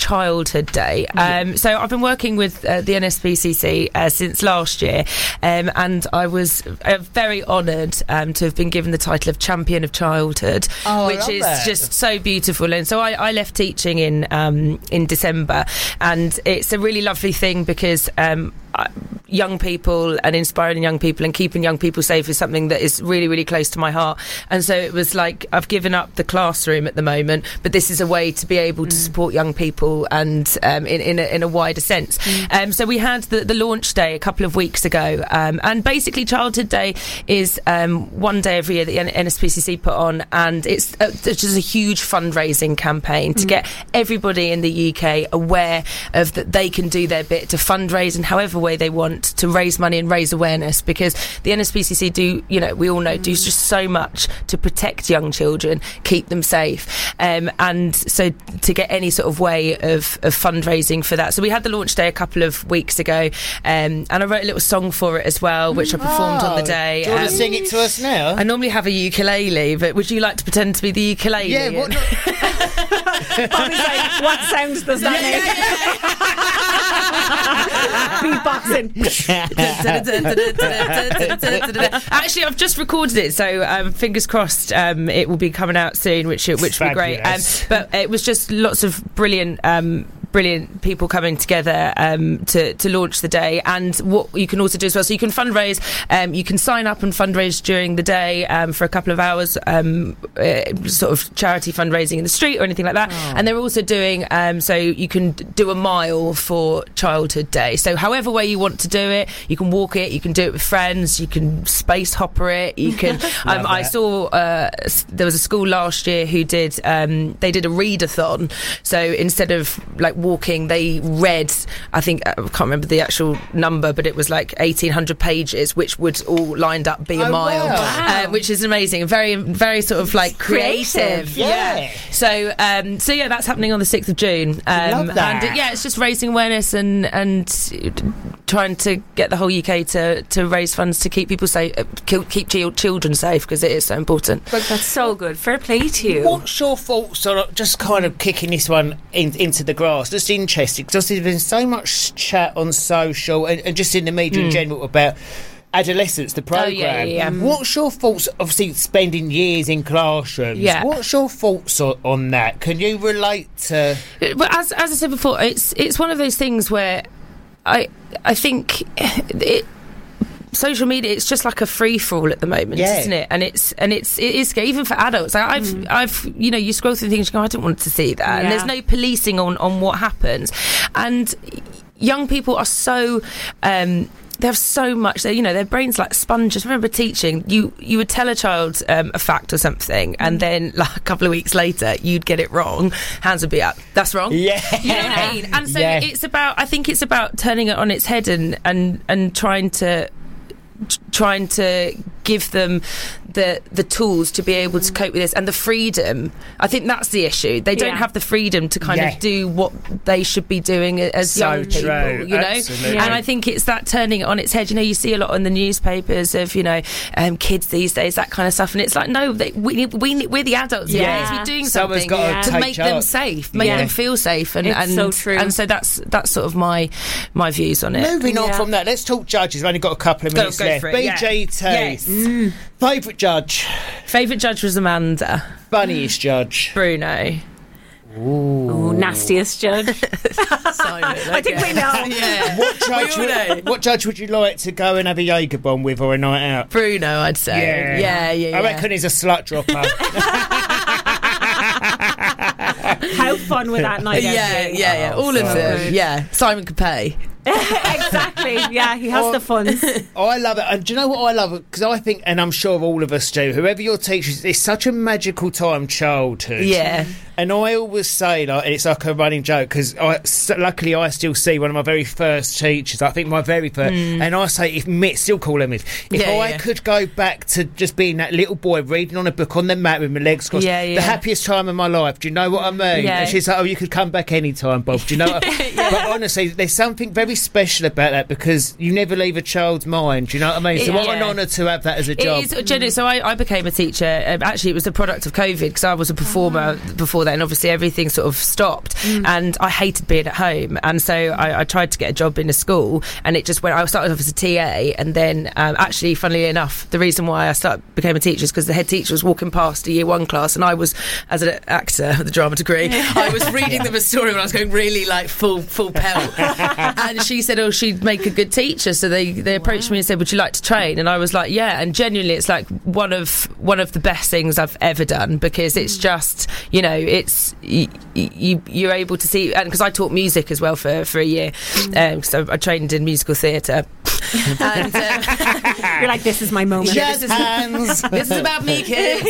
Childhood Day. So I've been working with the NSPCC since last year, and I was very honoured to have been given the title of Champion of Childhood, which is just so beautiful. And so I left teaching in December, and it's a really lovely thing because young people and inspiring young people and keeping young people safe is something that is really, really close to my heart. And so it was like, I've given up the classroom at the moment, but this is a way to be able to support young people and in a wider sense. So we had the launch day a couple of weeks ago, and basically Childhood Day is one day every year that the NSPCC put on, and it's just a huge fundraising campaign to get everybody in the UK aware of that they can do their bit to fundraise in however way they want to raise money and raise awareness, because the NSPCC do, we all know, do just so much to protect young children, keep them safe, and so to get any sort of way of fundraising for that. So we had the launch day a couple of weeks ago, and I wrote a little song for it as well, which I performed on the day. Do you want to sing it to us now? I normally have a ukulele, but would you like to pretend to be the ukulele? Yeah, what? Bobby's like, what sounds does that make? Beatboxing. Actually, I've just recorded it, so fingers crossed it will be coming out soon, which will be great. But it was just lots of brilliant people coming together to launch the day. And what you can also do as well, so you can fundraise, you can sign up and fundraise during the day for a couple of hours, sort of charity fundraising in the street or anything like that. And they're also doing, so you can do a mile for Childhood Day. So however way you want to do it, you can walk it, you can do it with friends, you can space hopper it, you can I saw there was a school last year who did they did a readathon. So instead of like walking, they read, I think, I can't remember the actual number, but it was like 1,800 pages, which would all lined up be a mile. Wow. Which is amazing, very, very sort of like creative. Yeah. So yeah, that's happening on the 6th of June. Love that. And it's just raising awareness and trying to get the whole UK to raise funds to keep people safe, keep children safe, because it is so important. But that's so good. Fair play to you. What's your thoughts on just kind of kicking this one into the grass? Just interested, because there's been so much chat on social and just in the media in general about Adolescence, the programme. What's your thoughts, obviously spending years in classrooms, what's your thoughts on that? Can you relate to... Well, as I said before, it's one of those things where I think social media, it's just like a free for all at the moment, isn't it? And it is scary, even for adults. Like I've you scroll through things and go, I don't want to see that, and there's no policing on what happens. And young people are so they have so much, their brains like sponges. I remember teaching, you would tell a child a fact or something, and then like a couple of weeks later you'd get it wrong, hands would be up, that's wrong. You know what I mean? And so I think it's about turning it on its head and trying to give them the tools to be able to cope with this, and the freedom. I think that's the issue. They don't have the freedom to kind of do what they should be doing as young people, Absolutely. And I think it's that turning it on its head. You see a lot in the newspapers of kids these days, that kind of stuff, and it's like, no, we're the adults. We need to be doing something to make them safe, make them feel safe, and so true. And so that's sort of my views on it. Moving on from that, let's talk judges. We've only got a couple of minutes left. BGT. Yes. Favourite judge? Favourite judge was Amanda. Funniest judge? Bruno. Ooh, nastiest judge? Simon, I think we know. What judge would you like to go and have a Jaeger bomb with, or a night out? Bruno, I'd say. Yeah. I reckon he's a slut dropper. How fun with that night out? Yeah. All of them. Yeah. Simon could pay. Exactly. Yeah, he has the funds. I love it. And do you know what I love? Because I think, and I'm sure all of us do, whoever your teachers, it's such a magical time, childhood. Yeah. And I always say, it's like a running joke, because luckily I still see one of my very first teachers, I think my very first, and I say, still call him if I could go back to just being that little boy reading on a book on the mat with my legs crossed, the happiest time of my life, do you know what I mean? Yeah. And she's like, you could come back any time, Bob, do you know what I mean? But honestly, there's something very very special about that because you never leave a child's mind. Do you know what I mean? So what an honour to have that as a job. It is genuine. So I became a teacher. Actually, it was a product of COVID because I was a performer before that, and obviously everything sort of stopped. And I hated being at home, and so I tried to get a job in a school, and it just went. I started off as a TA, and then actually, funnily enough, the reason why I became a teacher is because the head teacher was walking past a year one class, and I was, as an actor with a drama degree, I was reading them a story when I was going really like full pelt, and she said, "Oh, she'd make a good teacher." So they approached me and said, "Would you like to train?" And I was like, "Yeah." And genuinely, it's like one of the best things I've ever done because it's just, you know, it's you're able to see, and because I taught music as well for a year, so I trained in musical theatre. And you're like, this is my moment. This is about me, kids.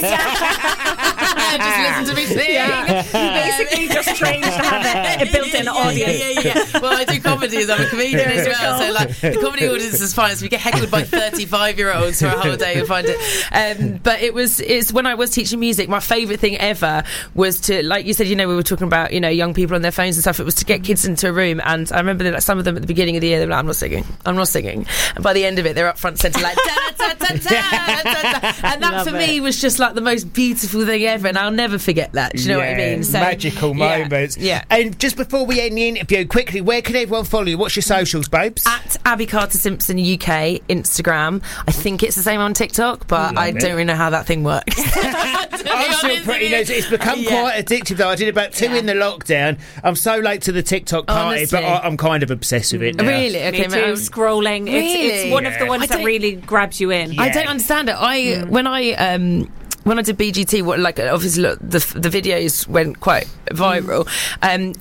Just listen to me sing. You basically just trained to have a built-in audience. Yeah. Well, I do comedy as I'm a comedian as well, so like the comedy audience is fine. So we get heckled by 35-year-olds for a whole day and find it. But it's when I was teaching music, my favourite thing ever was to, like you said, you know, we were talking about, you know, young people on their phones and stuff. It was to get kids into a room, and I remember that some of them at the beginning of the year they were like, I'm not singing. And by the end of it, they're up front centre like da, da, da, da, da, da. And that for me was just like the most beautiful thing ever, and I'll never forget that. Do you know what I mean? So, magical moments. Yeah. And just before we end the interview, quickly, where can everyone follow you? What's your socials, babes? At Abby Carter Simpson UK Instagram. I think it's the same on TikTok, but I don't really know how that thing works. I'm still pretty new. It's become quite addictive though. I did about 2 in the lockdown. I'm so late to the TikTok party, but I'm kind of obsessed with it now. Really? Okay, me too. Scrolling. Really? It's one of the ones that really grabs you in. I don't understand it. When I did BGT, obviously the videos went quite viral, and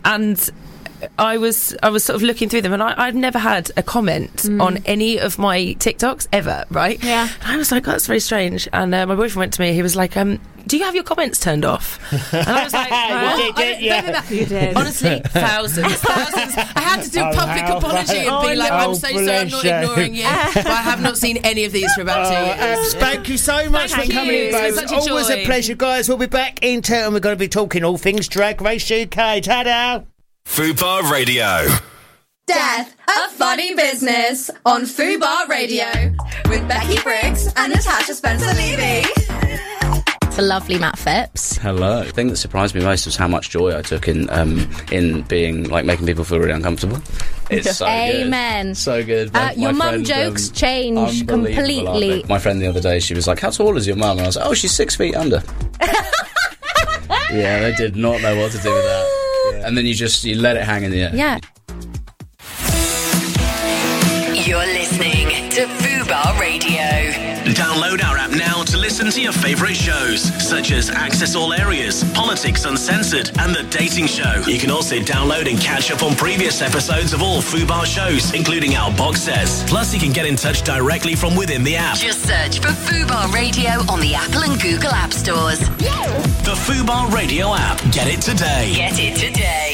I was sort of looking through them, and I've never had a comment on any of my TikToks ever, right? Yeah. And I was like, oh, that's very strange. And my boyfriend went to me, he was like, do you have your comments turned off? And I was like, You did. Honestly, thousands. I had to do a public apology and be like, I'm so sorry, I'm not ignoring you. But I have not seen any of these for about 2 years. Thank you so much for coming in, babe. It's always a pleasure, guys. We'll be back in town, and we're going to be talking all things Drag Race UK. Ta-da! Fubar Radio. Death, a funny business on Fubar Radio with Becky Briggs and Natasha Spencer-Levy. It's a lovely Matt Phipps. Hello. The thing that surprised me most was how much joy I took in being like making people feel really uncomfortable. It's so Amen. Good. So good. Your mum jokes change completely. My friend the other day, she was like, "How tall is your mum?" And I was like, "Oh, she's 6 feet under." Yeah, they did not know what to do with that. Yeah. And then you let it hang in the air. Yeah. You're listening to Fubar Radio. Download our app now to listen to your favourite shows, such as Access All Areas, Politics Uncensored, and The Dating Show. You can also download and catch up on previous episodes of all Fubar shows, including our box sets. Plus, you can get in touch directly from within the app. Just search for Fubar Radio on the Apple and Google App Stores. The Fubar Radio app. Get it today. Get it today.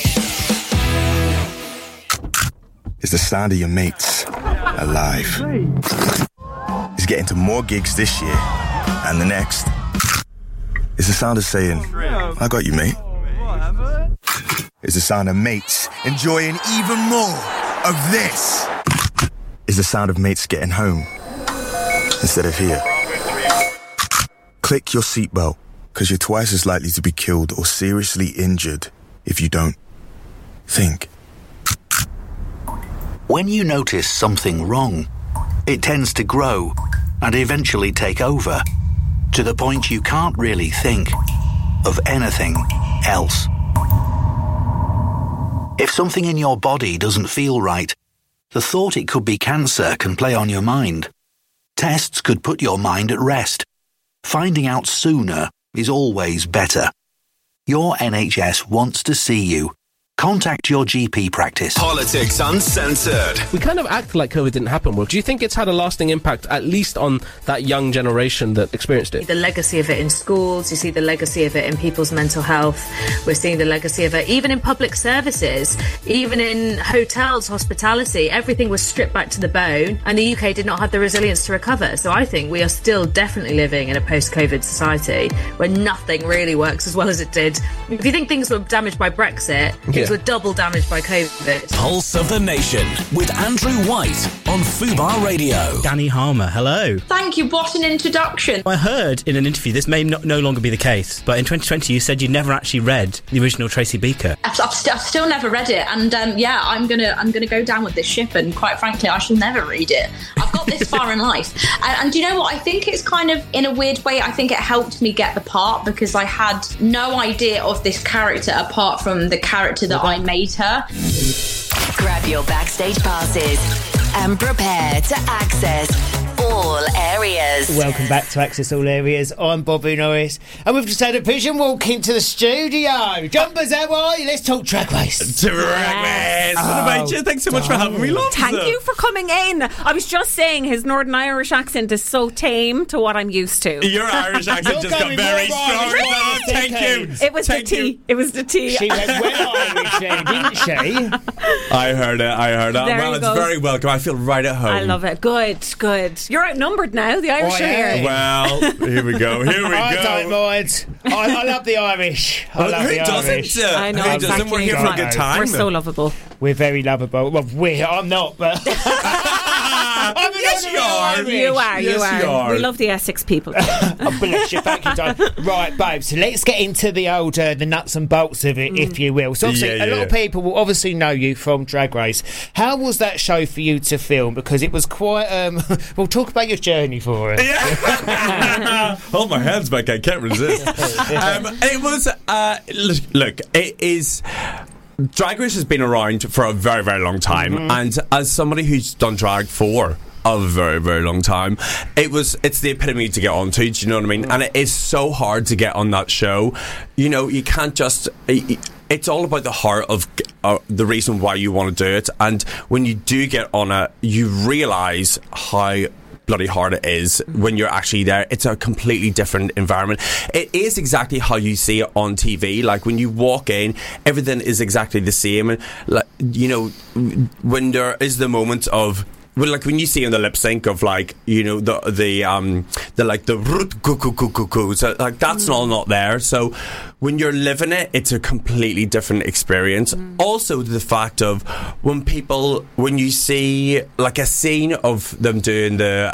It's the sound of your mates alive. It's getting to more gigs this year and the next. It's the sound of saying, I got you, mate. It's the sound of mates enjoying even more of this. It's the sound of mates getting home instead of here. Click your seatbelt, because you're twice as likely to be killed or seriously injured if you don't think. When you notice something wrong, it tends to grow and eventually take over, to the point you can't really think of anything else. If something in your body doesn't feel right, the thought it could be cancer can play on your mind. Tests could put your mind at rest. Finding out sooner is always better. Your NHS wants to see you. Contact your GP practice. Politics Uncensored. We kind of act like COVID didn't happen. Well, do you think it's had a lasting impact, at least on that young generation that experienced it? The legacy of it in schools, you see the legacy of it in people's mental health. We're seeing the legacy of it even in public services, even in hotels, hospitality. Everything was stripped back to the bone, and the UK did not have the resilience to recover. So I think we are still definitely living in a post-COVID society where nothing really works as well as it did. If you think things were damaged by Brexit, it's were double damaged by COVID. Pulse of the Nation with Andrew White on Fubar Radio. Danny Harmer, hello. Thank you, what an introduction. I heard in an interview, this may no longer be the case, but in 2020 you said you'd never actually read the original Tracy Beaker. I've still never read it, and I'm gonna go down with this ship, and quite frankly, I shall never read it. I've got this far in life, and do you know what? I think it's kind of, in a weird way, I think it helped me get the part, because I had no idea of this character apart from the character that I made her. Grab your backstage passes and prepare to access all areas. Welcome back to Access All Areas. I'm Bobby Norris, and we've just had a pigeon walk into the studio. Jumpers, how are you? Let's talk Drag Race. Drag Race. What about you? Thanks so much for having me. Thank you for coming in. I was just saying his Northern Irish accent is so tame to what I'm used to. Your Irish accent just got very strong. Thank you. It was the tea. It was the tea. She went well Irish then, didn't she? I heard it. Well, it's very welcome. I feel right at home. I love it. Good. You're outnumbered now. The Irish are here. Well, here we go. I don't mind. I love the Irish. Who doesn't? I know. Who doesn't? We're here for a good time. We're so lovable. We're very lovable. Well, I'm not, but... Yes, you are. You are. We love the Essex people. Oh, bless you, thank you, darling. Right, babe, so let's get into the old the nuts and bolts of it, if you will. So obviously, a lot of people will obviously know you from Drag Race. How was that show for you to film? Because it was quite... well, talk about your journey for us. Yeah. Hold my hands back, I can't resist. It was... look, it is... Drag Race has been around for a very, very long time, and as somebody who's done drag for a very, very long time, it's the epitome to get onto, do you know what I mean? And it is so hard to get on that show. You know, you can't just... It's all about the heart of the reason why you want to do it, and when you do get on it, you realise how bloody hard it is when you're actually there. It's a completely different environment. It is exactly how you see it on TV. Like when you walk in, everything is exactly the same, and like, you know, when there is the moment of... Well, like when you see in the lip sync of like, you know, the like the so like that's all not there. So when you're living it, it's a completely different experience. Also, the fact of when you see like a scene of them doing the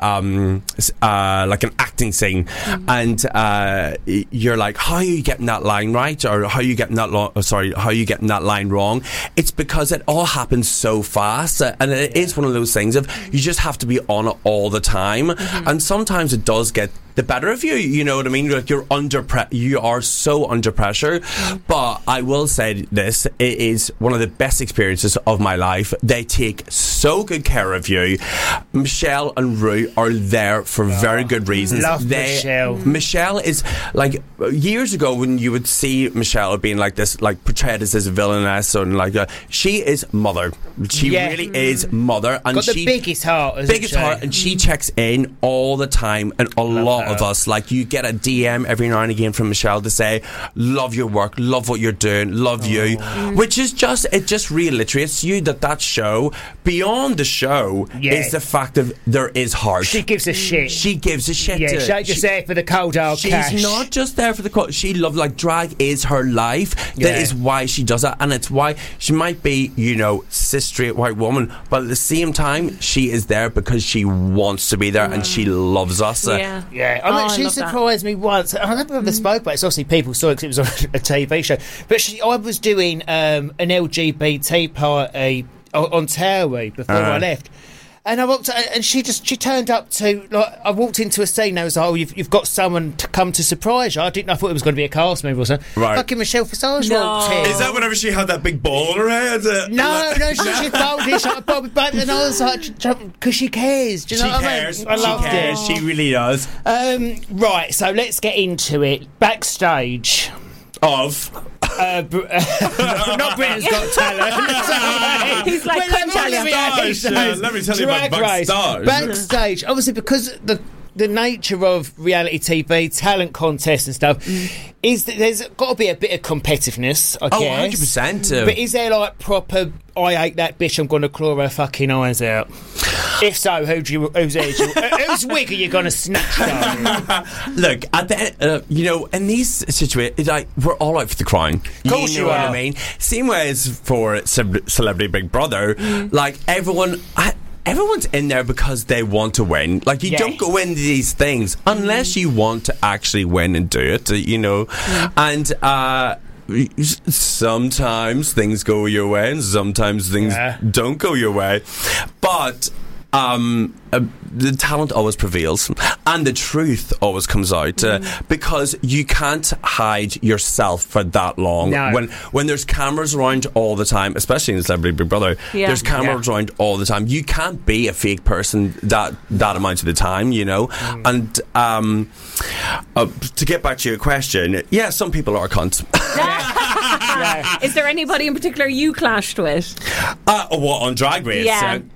like an acting scene, and you're like, how are you getting that line right, or how are you getting that how are you getting that line wrong? It's because it all happens so fast, and it is one of those things of you just have to be on it all the time, and sometimes it does get the better of you, you know what I mean? Like you are so under pressure. But I will say this, it is one of the best experiences of my life. They take so good care of you. Michelle and Rue are there for very good reasons. Michelle is like, years ago when you would see Michelle being like this, like portrayed as this villainess, and like she is mother. She really is mother, and got the biggest heart, and she checks in all the time, and a lot of us, like, you get a DM every now and again from Michelle to say, love your work, love what you're doing, love you, which is just, it just reiterates you that show, beyond the show, is the fact that there is heart. She gives a shit. She gives a shit. Yeah, she's just there for the cold hard cash. She's not just there for the cold. She loves, like, drag is her life. That is why she does it, and it's why she might be, you know, cis straight white woman, but at the same time, she is there because she wants to be there, and she loves us. I mean, she surprised me once. I never ever spoke about it. It's obviously people saw it because it was on a TV show. But I was doing an LGBT party on Towie before I left. And I walked, and she turned up to, like, I walked into a scene, and I was like, oh, you've got someone to come to surprise you. I thought it was going to be a cast member or something. Right. Fucking Michelle Visage walked in. Is that whenever she had that big ball on her head? No, she folded it, like Bobby Bateman, and I was like, because she cares. Do you know what I mean? I loved it. She really does. Right, so let's get into it. Backstage. Of? Not Britain's Got Talent. He's like, let me tell you about Backstage. Backstage, obviously, because the nature of reality TV, talent contests and stuff, is that there's got to be a bit of competitiveness, I guess. 100%. But is there like proper, I hate that bitch, I'm going to claw her fucking eyes out? If so, whose wig are you going to snatch down? Look, at the you know, in these situations, like, we're all out for the crown. Of course you know what I mean? Same way as for Celebrity Big Brother, like everyone's in there because they want to win. Like, you don't go into these things unless you want to actually win and do it, you know. And sometimes things go your way and sometimes things don't go your way. But the talent always prevails and the truth always comes out because you can't hide yourself for that long. When there's cameras around all the time, especially in Celebrity Big Brother, there's cameras around all the time. You can't be a fake person that amount of the time, you know. And to get back to your question, some people are cunts. Is there anybody in particular you clashed with? What, on Drag Race?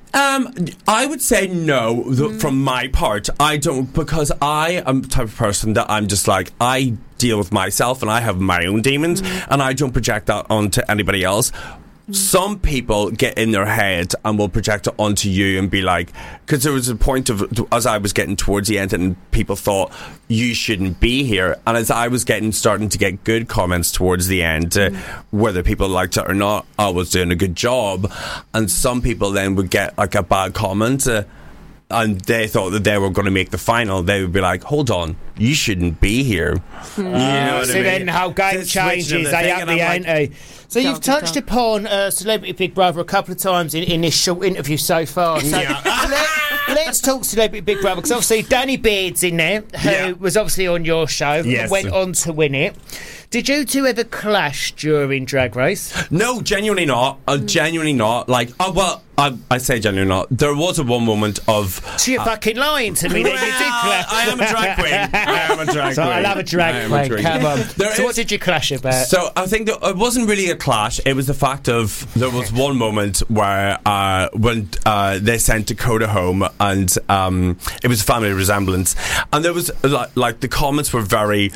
I would say no. From my part, I don't, because I am the type of person that I'm just like, I deal with myself and I have my own demons and I don't project that onto anybody else. Some people get in their head and will project it onto you and be like, because there was a point of, as I was getting towards the end and people thought you shouldn't be here, and as I was starting to get good comments towards the end, whether people liked it or not, I was doing a good job, and some people then would get like a bad comment and they thought that they were going to make the final. They would be like, hold on, you shouldn't be here. You know what I mean? Then how game changes, they up the ante. So you've touched upon Celebrity Big Brother a couple of times in this short interview so far. So let's talk Celebrity Big Brother, because obviously Danny Beard's in there, who was obviously on your show, went on to win it. Did you two ever clash during Drag Race? No, genuinely not. Genuinely not. Like, I say genuinely not. There was one moment of... So you're fucking lying to me that you did clash. I am a drag queen. I love a drag queen. Come on. So what did you clash about? So I think that it wasn't really a clash. It was the fact of there was one moment where when they sent Dakota home and it was a family resemblance, and there was like the comments were very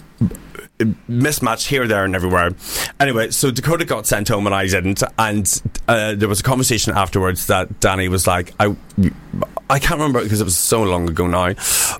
mismatched here, there and everywhere. Anyway, so Dakota got sent home and I didn't, and there was a conversation afterwards that Danny was like, I can't remember because it was so long ago now,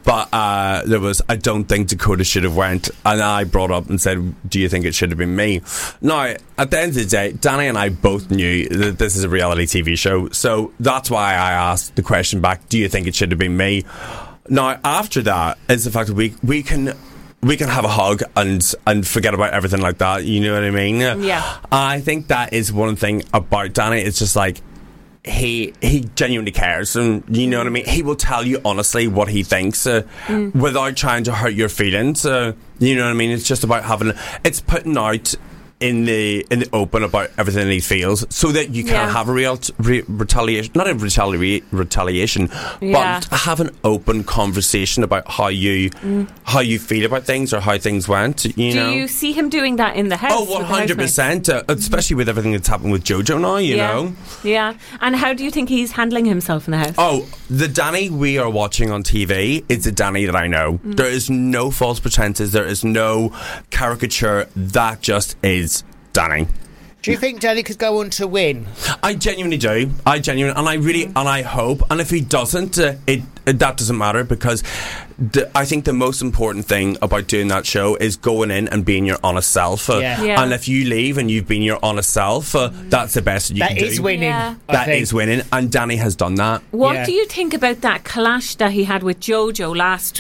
but there was, I don't think Dakota should have went, and I brought up and said, do you think it should have been me? Now, at the end of the day, Danny and I both knew that this is a reality TV show, so that's why I asked the question back, do you think it should have been me? Now, after that is the fact that we can have a hug and forget about everything like that. You know what I mean? Yeah. I think that is one thing about Danny. It's just like he genuinely cares, and you know what I mean. He will tell you honestly what he thinks without trying to hurt your feelings. You know what I mean? It's just about it's putting out in the open about everything that he feels, so that you can have a real retaliation, not a retaliation, but have an open conversation about how you feel about things or how things went. Do you see him doing that in the house? Oh, 100%, especially with everything that's happened with JoJo now. You know. Yeah. And how do you think he's handling himself in the house? Oh, the Danny we are watching on TV is the Danny that I know. There is no false pretenses. There is no caricature. That just is Danny. Do you think Danny could go on to win? I genuinely do. And I hope. And if he doesn't, that doesn't matter, because I think the most important thing about doing that show is going in and being your honest self. And if you leave and you've been your honest self, that's the best that you can do. That is winning. Yeah. That is winning. And Danny has done that. What do you think about that clash that he had with JoJo last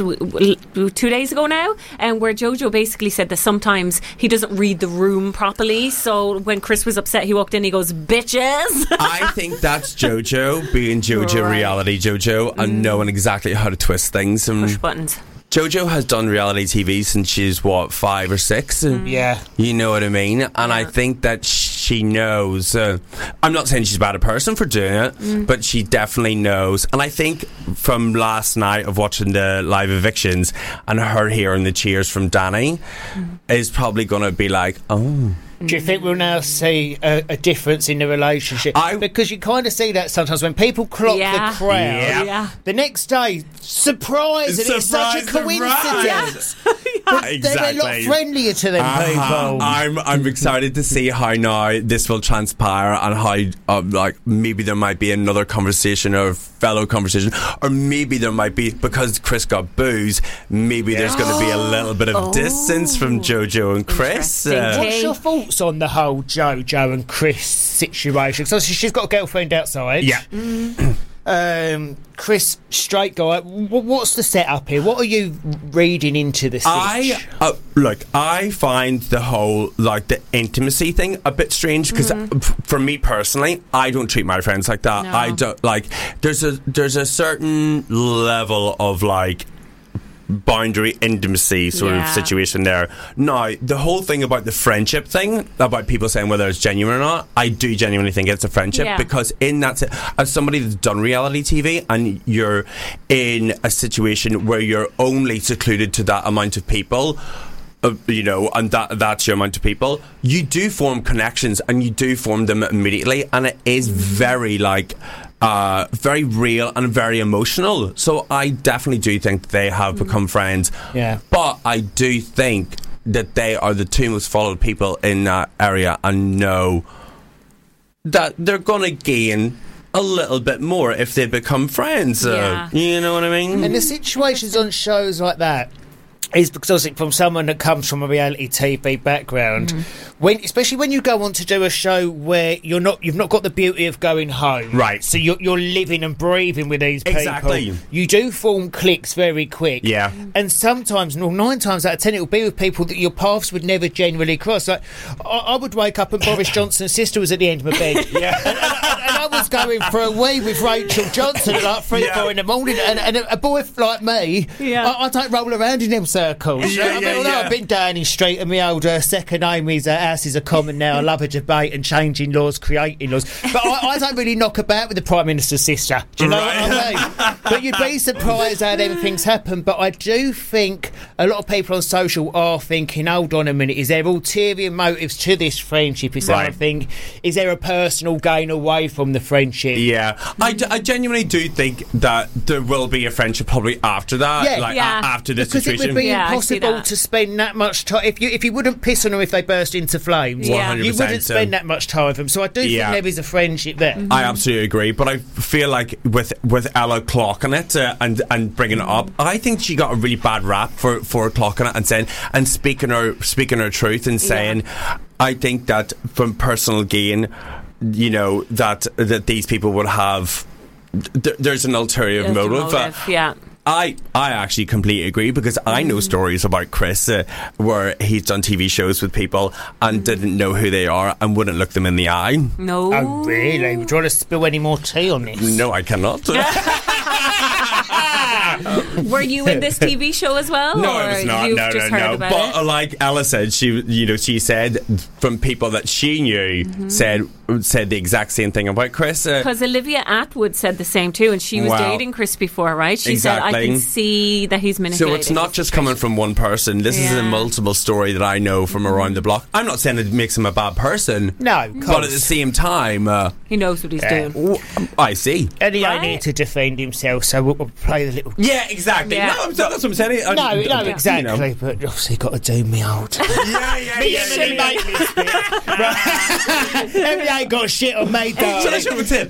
2 days ago now? And where JoJo basically said that sometimes he doesn't read the room properly. So when Chris was upset, he walked in, he goes, bitches. I think that's JoJo being JoJo, reality JoJo, and knowing exactly how to twist things. Push buttons. JoJo has done reality TV since she's 5 or 6. You know what I mean? And I think that she knows. I'm not saying she's a bad person for doing it, but she definitely knows. And I think from last night of watching the live evictions and her hearing the cheers from Danny is probably going to be like, oh, Do you think we'll now see a difference in the relationship? Because you kind of see that sometimes when people clock the crowd. The next day, surprise! And it's such a coincidence. Exactly. They're a lot friendlier to them people. I'm excited to see how now this will transpire and how like maybe there might be another conversation or fellow conversation, or maybe there might be, because Chris got booze, maybe there's going to be a little bit of distance from JoJo and Chris. What's your thoughts on the whole JoJo and Chris situation? So she's got a girlfriend outside. Chris, straight guy. What's the setup here? What are you reading into this? I find the whole the intimacy thing a bit strange because for me personally, I don't treat my friends like that. No. I don't There's a certain level of boundary intimacy sort of situation there. Now, the whole thing about the friendship thing, about people saying whether it's genuine or not, I do genuinely think it's a friendship because in that, as somebody that's done reality TV and you're in a situation where you're only secluded to that amount of people, and that's your amount of people, you do form connections and you do form them immediately, and it is very very real and very emotional. So I definitely do think that they have become friends. Yeah. But I do think that they are the two most followed people in that area and know that they're going to gain a little bit more if they become friends. You know what I mean? And the situations on shows like that is because from someone that comes from a reality TV background, especially when you go on to do a show where you've not got the beauty of going home, right? So you're living and breathing with these people. Exactly. You do form cliques very quick. Yeah. And sometimes, 9 times out of 10, it will be with people that your paths would never generally cross. Like, I would wake up and Boris Johnson's sister was at the end of my bed. And I was going for a wee with Rachel Johnson at 3 or 4 in the morning, and a boy like me, I don't roll around in them circles. Although I've been Downing Street and my old second name is House is a Common now. I love a debate and changing laws, creating laws. But I don't really knock about with the Prime Minister's sister. Do you know what I mean? But you'd be surprised how everything's happened. But I do think a lot of people on social are thinking, hold on a minute, is there ulterior motives to this friendship? Is there a thing? Is there a personal gain away from the friendship? Yeah. I genuinely do think that there will be a friendship probably after that. After this because situation. It would be impossible to spend that much time. If you wouldn't piss on them if they burst into flames, you wouldn't spend that much time with them. So I do think there is a friendship there. I absolutely agree, but I feel like with Ella clocking it and bringing it up, I think she got a really bad rap for clocking it and saying and speaking her truth and saying, I think that from personal gain, that these people would have. There's an ulterior motive. I actually completely agree because I know stories about Chris where he's done TV shows with people and didn't know who they are and wouldn't look them in the eye. No. Oh, really? Would you want to spill any more tea on this? No, I cannot. Were you in this TV show as well? No, I was not. No. But it? Like Ella said, she said from people that she knew said the exact same thing about Chris. Because Olivia Atwood said the same too, and she was dating Chris before, right? She said, I can see that he's manipulating. So it's not just coming from one person. This is a multiple story that I know from around the block. I'm not saying it makes him a bad person. No, but at the same time, he knows what he's doing. I see. And he only need to defend himself, so we'll play the little. Yeah, exactly. Yeah. No, that's what I'm saying. No, exactly. But obviously, got to do me old. Emily ain't got shit on me, darling.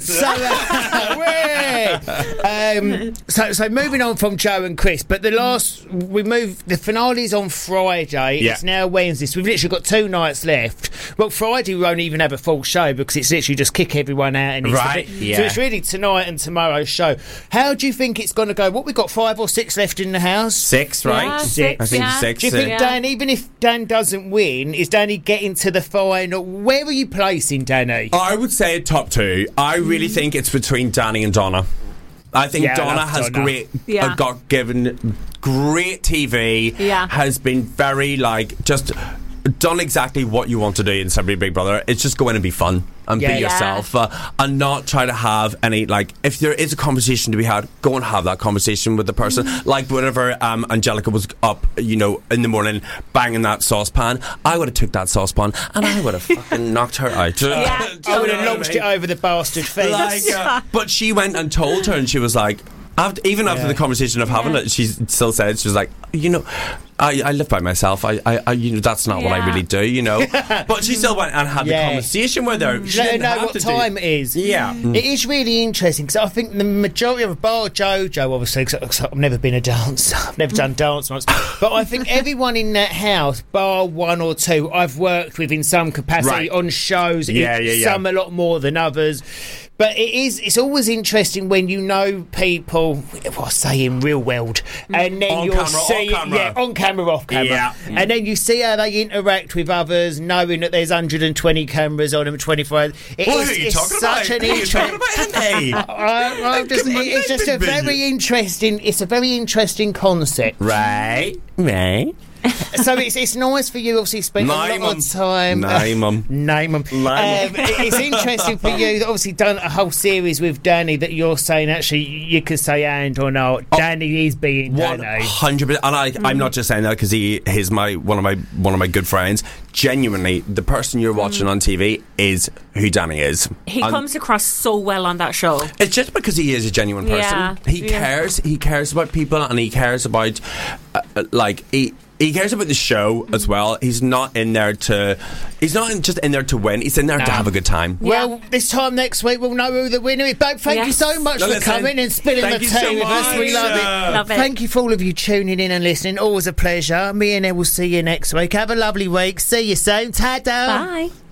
So moving on from Joe and Chris, but the finale's on Friday. It's now Wednesday, so we've literally got 2 nights left. Well, Friday we won't even have a full show because it's literally just kick everyone out and so it's really tonight and tomorrow's show. How do you think it's going to go? What, we got 5 or 6 left in the house? 6, right? Yeah, 6. I think 6. Do you think Dan, even if Dan doesn't win, is Danny getting to the final? Where are you placing Danny? I would say top 2. I really think it's between Danny and Donna. I think Donna has got given great TV. Has been very just done exactly what you want to do in Celebrity Big Brother. It's just go in and be fun and be yourself, and not try to have any, like, if there is a conversation to be had, go and have that conversation with the person. Like whenever Angelica was up, you know, in the morning banging that saucepan, I would have took that saucepan and I would have fucking knocked her out. I would have launched it over the bastard face. But she went and told her, and she was like, after the conversation of having it, she still said, she was like, you know, I live by myself. I you know, that's not what I really do, you know. But she still went and had the conversation with her. She didn't know what time it is. Yeah. It is really interesting, because I think the majority of bar Jojo, obviously, because I've never been a dancer, I've never done dance once, but I think everyone in that house, bar one or two, I've worked with in some capacity on shows. Some a lot more than others. But it's always interesting when you know people, well, say in real world, and then on you'll camera, see, on camera, off camera, and then you see how they interact with others, knowing that there's 120 cameras on them 24 hours. It's such an interesting. It's just a very interesting. It's a very interesting concept, right? So it's nice for you, obviously, spending a lot of time. Name 'em. It's interesting for you that obviously done a whole series with Danny, that you're saying actually you could say and or no. Danny is being Danny. 100%, and I'm not just saying that because he's one of my good friends. Genuinely, the person you're watching on TV is who Danny is. He comes across so well on that show. It's just because he is a genuine person. Yeah. He cares. He cares about people, and he cares about He cares about the show as well. He's not in there to. He's not just in there to win. He's in there to have a good time. Well, this time next week we'll know who the winner is. But thank you so much for coming and spilling the tea with us. We love it. Love it. Thank you for all of you tuning in and listening. Always a pleasure. Me and Ed will see you next week. Have a lovely week. See you soon. Ta-da. Bye.